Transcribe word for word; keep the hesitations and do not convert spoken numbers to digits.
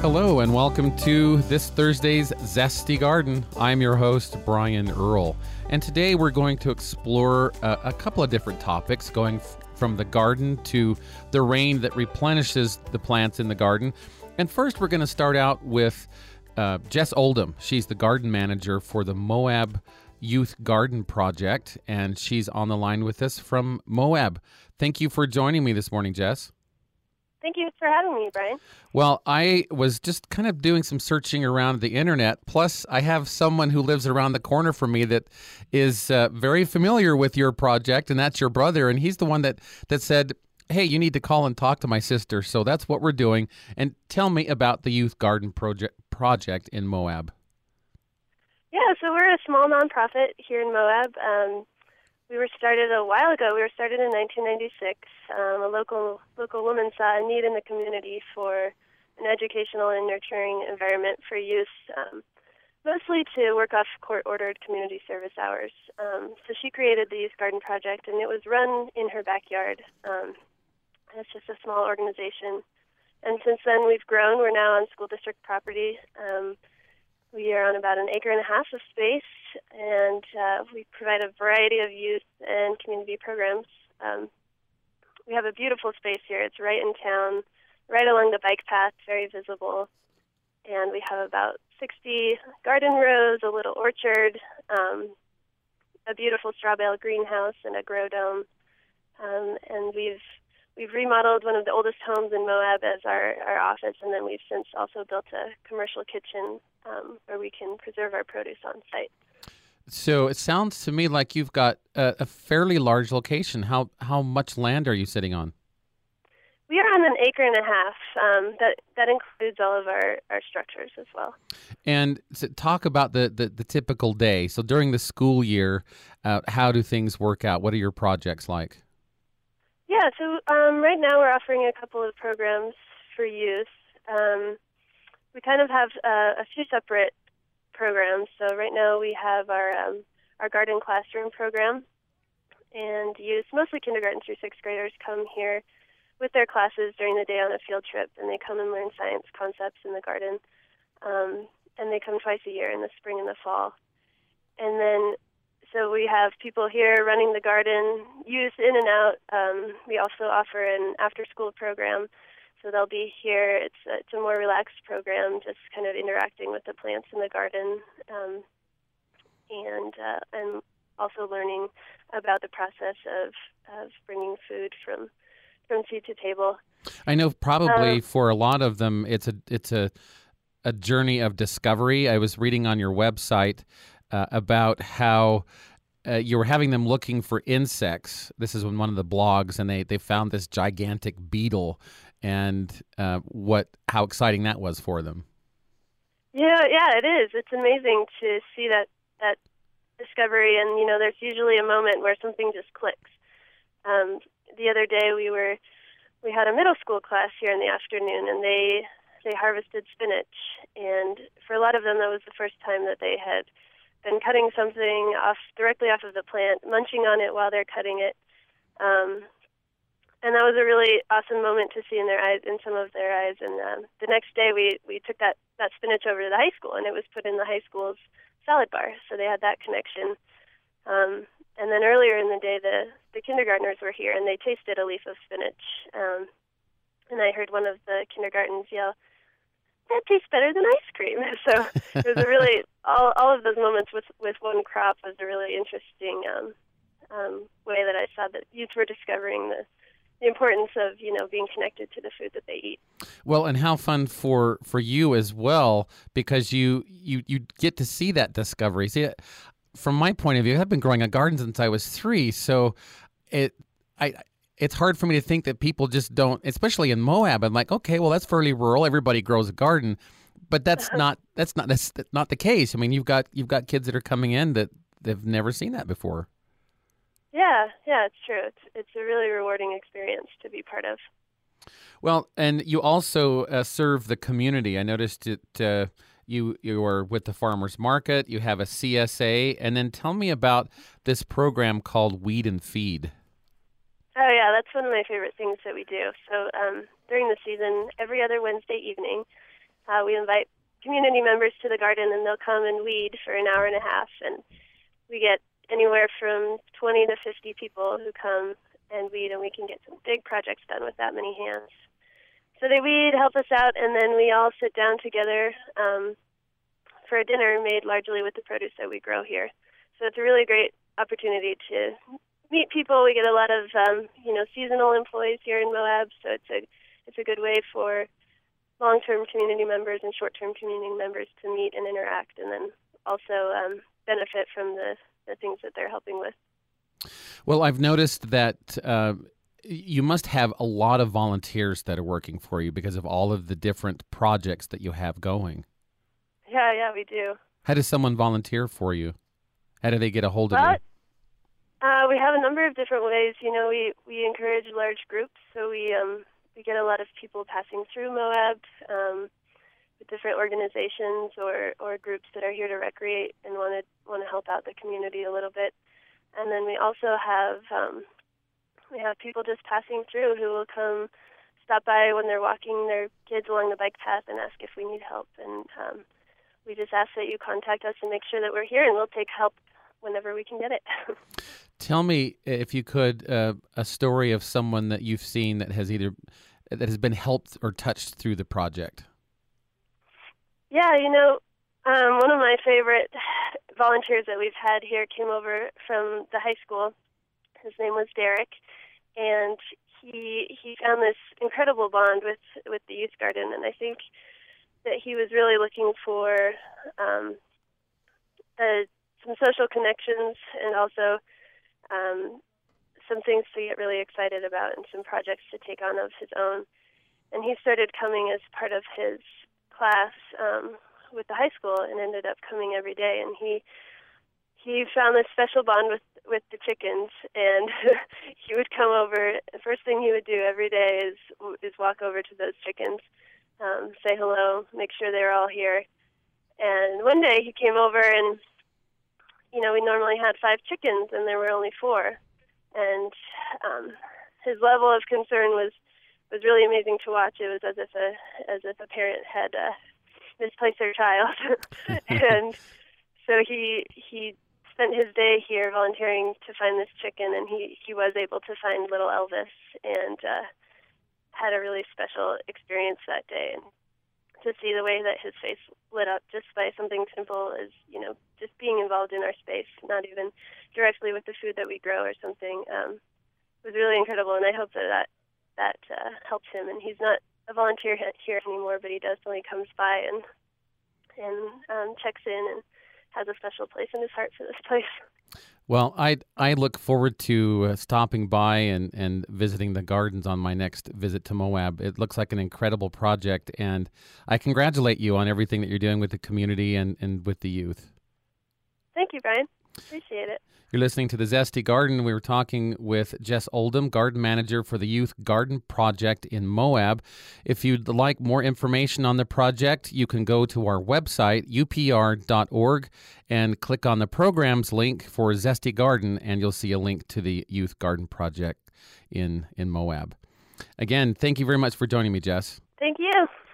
Hello and welcome to this Thursday's Zesty Garden. I'm your host, Brian Earl. And today we're going to explore a, a couple of different topics, going f- from the garden to the rain that replenishes the plants in the garden. And first we're going to start out with uh, Jess Oldham. She's the garden manager for the Moab Youth Garden Project, and she's on the line with us from Moab. Thank you for joining me this morning, Jess. Thank you for having me, Brian. Well, I was just kind of doing some searching around the internet. Plus, I have someone who lives around the corner from me that is uh, very familiar with your project, and that's your brother. And he's the one that, that said, hey, you need to call and talk to my sister. So that's what we're doing. And tell me about the Youth Garden Project project in Moab. Yeah, so we're a small nonprofit here in Moab. Um, we were started a while ago. We were started in nineteen ninety-six. Um, a local local woman saw a need in the community for an educational and nurturing environment for youth, um, mostly to work off court-ordered community service hours. Um, so she created the Youth Garden Project, and it was run in her backyard. Um, it's just a small organization. And since then, we've grown. We're now on school district property. Um, we are on about an acre and a half of space, and uh, we provide a variety of youth and community programs. Um, we have a beautiful space here. It's right in town, right along the bike path, very visible. And we have about sixty garden rows, a little orchard, um, a beautiful straw bale greenhouse, and a grow dome. Um, and we've we've remodeled one of the oldest homes in Moab as our, our office, and then we've since also built a commercial kitchen um, where we can preserve our produce on site. So it sounds to me like you've got a, a fairly large location. How how much land are you sitting on? We are on an acre and a half. Um, that that includes all of our, our structures as well. And so talk about the, the, the typical day. So during the school year, uh, how do things work out? What are your projects like? Yeah, so um, right now we're offering a couple of programs for youth. Um, we kind of have uh, a few separate programs. So right now we have our um, our garden classroom program, and youth, mostly kindergarten through sixth graders, come here with their classes during the day on a field trip, and they come and learn science concepts in the garden. Um, and they come twice a year in the spring and the fall. And then, so we have people here running the garden, youth in and out. Um, we also offer an after-school program, so they'll be here. It's a, it's a more relaxed program, just kind of interacting with the plants in the garden, um, and uh, and also learning about the process of of bringing food from from seed to table. I know probably um, for a lot of them, it's a it's a a journey of discovery. I was reading on your website uh, about how uh, you were having them looking for insects. This is in one of the blogs, and they, they found this gigantic beetle, and uh, what how exciting that was for them. Yeah, yeah, it is. It's amazing to see that that discovery, and you know, there's usually a moment where something just clicks. Um, the other day, we were we had a middle school class here in the afternoon, and they they harvested spinach, and for a lot of them, that was the first time that they had been cutting something off directly off of the plant, munching on it while they're cutting it. Um, and that was a really awesome moment to see in their eyes, in some of their eyes. And um, the next day, we, we took that, that spinach over to the high school, and it was put in the high school's salad bar. So they had that connection. Um, and then earlier in the day, the, the kindergartners were here, and they tasted a leaf of spinach. Um, and I heard one of the kindergartens yell, "That tastes better than ice cream." So it was a really, all all of those moments with, with one crop was a really interesting um, um, way that I saw that youth were discovering the, the importance of, you know, being connected to the food that they eat. Well, and how fun for, for you as well, because you, you, you get to see that discovery. See, from my point of view, I've been growing a garden since I was three, so it I. It's hard for me to think that people just don't, especially in Moab. I'm like, okay, well, that's fairly rural. Everybody grows a garden, but that's not that's not that's not the case. I mean, you've got you've got kids that are coming in that they've never seen that before. Yeah, yeah, it's true. It's it's a really rewarding experience to be part of. Well, and you also uh, serve the community. I noticed that uh, you you are with the farmers market. You have a C S A, and then tell me about this program called Weed and Feed. Oh, yeah, that's one of my favorite things that we do. So um, during the season, every other Wednesday evening, Uh, we invite community members to the garden, and they'll come and weed for an hour and a half. And we get anywhere from twenty to fifty people who come and weed, and we can get some big projects done with that many hands. So they weed, help us out, and then we all sit down together um, for a dinner made largely with the produce that we grow here. So it's a really great opportunity to meet people. We get a lot of um, you know seasonal employees here in Moab, so it's a it's a good way for long-term community members and short-term community members to meet and interact, and then also um, benefit from the, the things that they're helping with. Well, I've noticed that uh, you must have a lot of volunteers that are working for you because of all of the different projects that you have going. Yeah, yeah, we do. How does someone volunteer for you? How do they get a hold of well, you? Uh, we have a number of different ways. You know, we, we encourage large groups, so we um, we get a lot of people passing through Moab um, with different organizations or, or groups that are here to recreate and want to want to help out the community a little bit. And then we also have um, we have people just passing through who will come stop by when they're walking their kids along the bike path and ask if we need help. And um, we just ask that you contact us and make sure that we're here, and we'll take help whenever we can get it. Tell me, if you could, uh, a story of someone that you've seen that has either that has been helped or touched through the project. Yeah, you know, um, one of my favorite volunteers that we've had here came over from the high school. His name was Derek, and he he found this incredible bond with, with the youth garden, and I think that he was really looking for um, a, some social connections and also um, some things to get really excited about and some projects to take on of his own. And he started coming as part of his class um, with the high school and ended up coming every day. And he he found this special bond with, with the chickens, and he would come over. The first thing he would do every day is is walk over to those chickens, um, say hello, make sure they're all here. And one day he came over, and you know, we normally had five chickens, and there were only four. And um, his level of concern was was really amazing to watch. It was as if a as if a parent had uh, misplaced their child, and so he he spent his day here volunteering to find this chicken, and he he was able to find little Elvis, and uh, had a really special experience that day. And to see the way that his face lit up just by something simple as, you know, just being involved in our space, not even directly with the food that we grow or something, um, was really incredible. And I hope that that, that uh, helps him. And he's not a volunteer here anymore, but he definitely comes by and and um, checks in and has a special place in his heart for this place. Well, I I look forward to uh, stopping by and, and visiting the gardens on my next visit to Moab. It looks like an incredible project, and I congratulate you on everything that you're doing with the community and, and with the youth. Thank you, Brian. Appreciate it. You're listening to The Zesty Garden. We were talking with Jess Oldham, garden manager for the Youth Garden Project in Moab. If you'd like more information on the project, you can go to our website, U P R dot org, and click on the programs link for Zesty Garden, and you'll see a link to the Youth Garden Project in, in Moab. Again, thank you very much for joining me, Jess. Thank you.